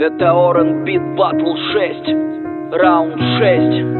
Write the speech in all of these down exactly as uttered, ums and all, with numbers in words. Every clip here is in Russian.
Это Oren Beat Battle шесть, раунд шесть.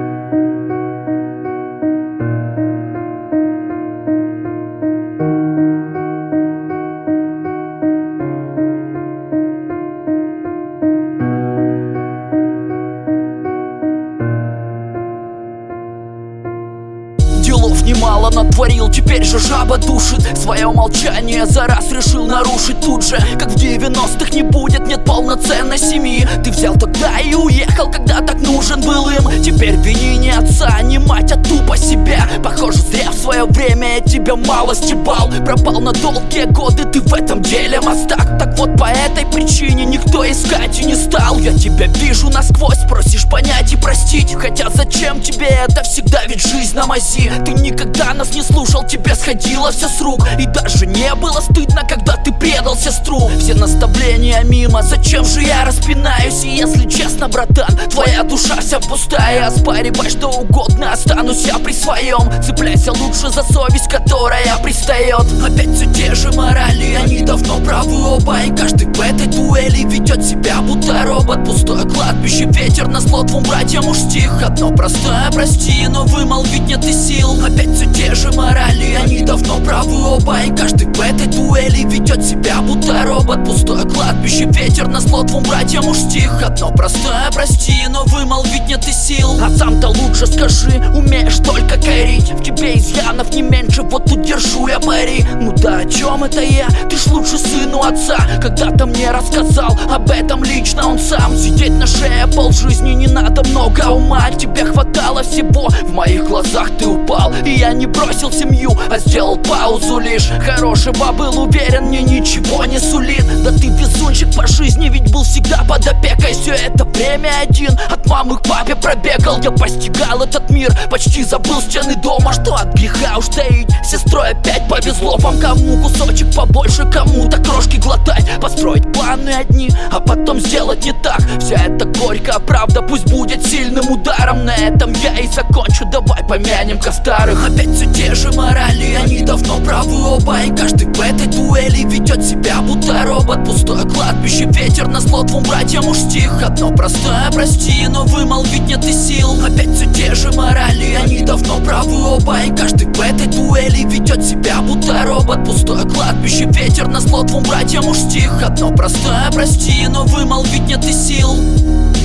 Делов немало натворил, теперь же жаба душит. Свое молчание за раз решил нарушить тут же. Как в девяностых не будет, нет полноценной семьи. Ты взял тогда и уехал, когда так нужен был им. Теперь вини не отца, не мать, а тупо себя. Похоже, зря в свое время я тебя мало стебал. Пропал на долгие годы, ты в этом деле мастак. Так вот по этой причине никто искать и не стал. Я тебя вижу насквозь, просишь понять и простить. Хотя зачем тебе это, всегда ведь жизнь на мази. Ты никогда нас не слушал, тебе сходило все с рук. И даже не было стыдно, когда ты предал сестру. Все наставления мимо, зачем же я распинаюсь? И если честно, братан, твоя душа вся пустая. Оспаривай что угодно, останусь я при своем. Цепляйся лучше за совесть, которая пристает. Опять все те же морали, они давно правы оба. И каждый в этой дуэли ведет себя будто робот. Пустое кладбище, ветер назло двум братьям уж стих. Одно простое прости, но вымолвить нет и сил. Опять все те же морали, они давно правы оба. И каждый в этой дуэли ведет себя будто робот. Пустое кладбище, ветер назло двум братьям уж стих. Одно простое прости, но вымолвить нет и сил. А сам-то лучше скажи, умеешь только корить. В тебе изъянов не меньше, вот тут держу я пари. Ну да о чем это я? Ты ж лучше сыну отца. Когда-то мне рассказал об этом лично он сам. Сидеть на шее полжизни не надо много ума. Тебе хватало всего, в моих глазах ты упал. И я не бросил семью, а сделал паузу лишь. Хорошего был уверен, мне ничего не сулит. Да ты везунчик по жизни, ведь был всегда под опекой. Все это время один, от мамы к папе пробегал. Я постигал этот мир, почти забыл стены дома. Что от греха уж таить, сестрой опять повезло. Вам кому кусочек побольше, кому-то крошки глотать. Построить планы одни, а потом сделать не так. Вся эта горькая правда пусть будет сильным ударом. На этом я и закончу, давай помянем-ка старых. Опять все те же морали, они давно правы оба. И каждый в этой дуэли ведет себя будто робот. Пустое кладбище, ветер назло двум братьям уж стих. Одно простое прости, но вымолвить нет и сил. Опять все те же морали, они давно правы оба. И каждый в этой дуэли ведет себя будто робот. Пустое кладбище, ветер назло двум братьям уж стих. Одно простое прости, но вымолвить нет и сил.